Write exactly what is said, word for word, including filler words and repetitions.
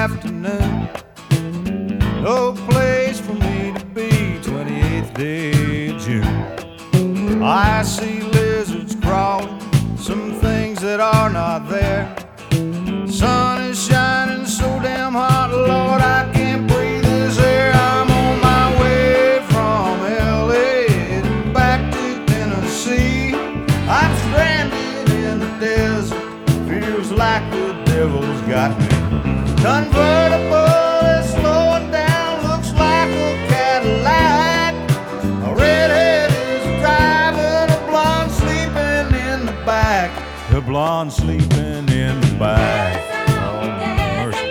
afternoon. No place for me to be, twenty-eighth day of June. I see lizards crawling, some things that are not there. Sun is shining so damn hot, Lord, I can't breathe this air. I'm on my way from L A back to Tennessee. I'm stranded in the desert, feels like the devil's got me. Convertible